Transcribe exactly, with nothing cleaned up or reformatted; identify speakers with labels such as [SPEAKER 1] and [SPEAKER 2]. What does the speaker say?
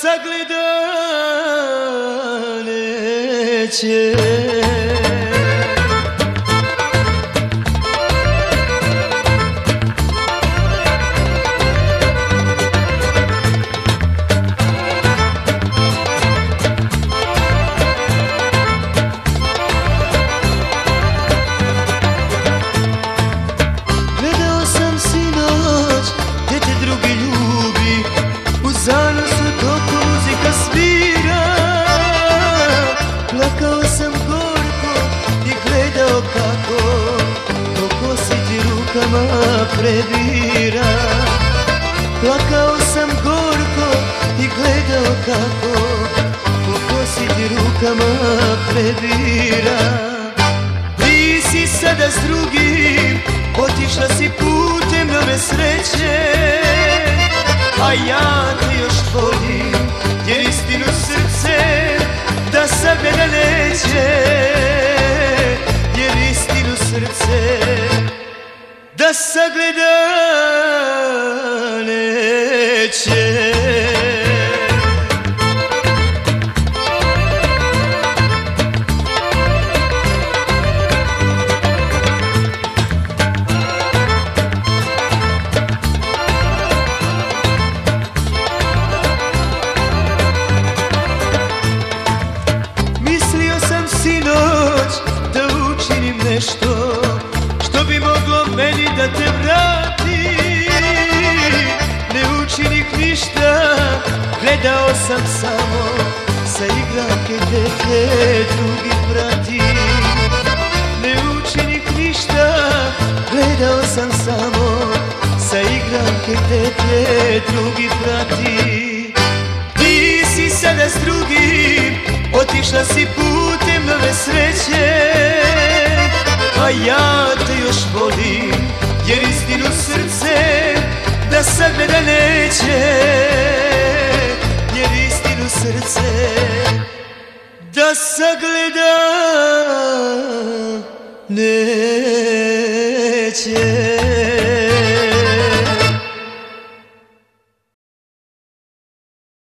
[SPEAKER 1] sagleda neće.
[SPEAKER 2] Gledao sam sinoć gdje te drugi ljubi, u zanosu dok muzika svira. Plakao sam gorko i gledao kako to kosi ti rukama prebira. Plakao sam gorko i gledao kako to kosi ti rukama prebira. Ti si sada s drugim, otišla si putem nove sreće, a ja te još volim, jer istinu srce da sagleda neće, jer istinu srce da sagleda neće. Mislio sam sinoć da učinim nešto što bi moglo meni da te vrati. Ne učinih ništa, gledao sam samo sa igranke te drugi prati. Ne učinih ništa, gledao sam samo sa igranke te drugi prati. Ti si sada s drugim, otišla si putem nove sreće, a ja te još volim, jer istinu srce da sagleda neće, jer istinu srce da sagleda neće.